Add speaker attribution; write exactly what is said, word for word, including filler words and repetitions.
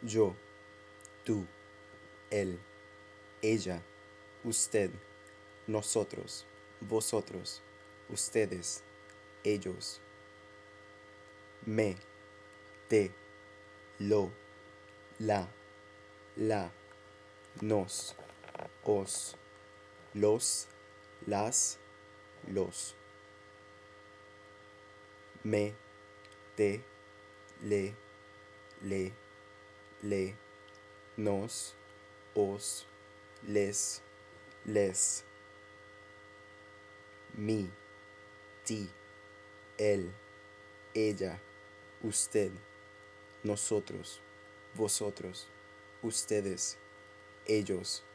Speaker 1: yo, tú, él, ella, usted, nosotros, vosotros, ustedes, ellos, me, te, lo, la, la, nos, os, los, las, los, me, te, le, le, le, nos, os, les, les, mi, ti, él, ella, usted, nosotros, vosotros, ustedes, ellos,